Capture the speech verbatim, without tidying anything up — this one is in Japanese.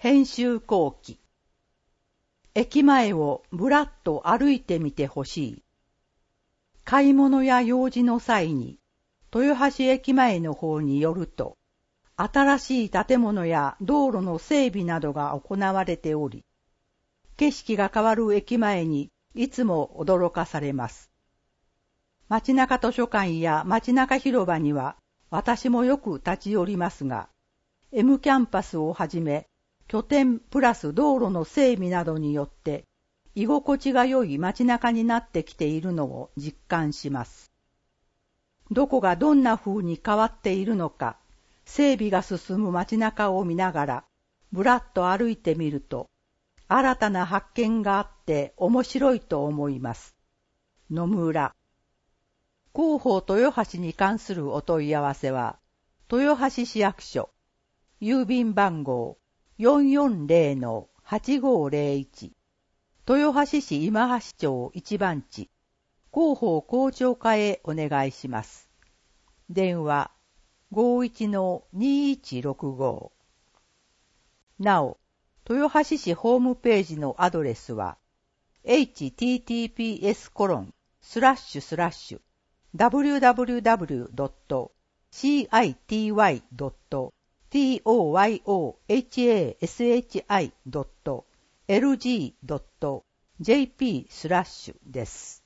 編集後記。駅前をぶらっと歩いてみてほしい。買い物や用事の際に、豊橋駅前の方に寄ると、新しい建物や道路の整備などが行われており、景色が変わる駅前にいつも驚かされます。街中図書館や街中広場には私もよく立ち寄りますが、M キャンパスをはじめ、拠点プラス道路の整備などによって居心地が良い街中になってきているのを実感します。どこがどんな風に変わっているのか、整備が進む街中を見ながらぶらっと歩いてみると、新たな発見があって面白いと思います。野村。広報豊橋に関するお問い合わせは、豊橋市役所、郵便番号 よんよんゼロ はちごゼロいち、豊橋市今橋町一番地、広報広聴課へお願いします。電話 ごいちのにいちろくご。なお、豊橋市ホームページのアドレスは エイチティーティーピーエスコロンスラッシュスラッシュダブリューダブリューダブリュードットシーアイティーワイドットトヨハシドットエルジードットジェーピー スラッシュです。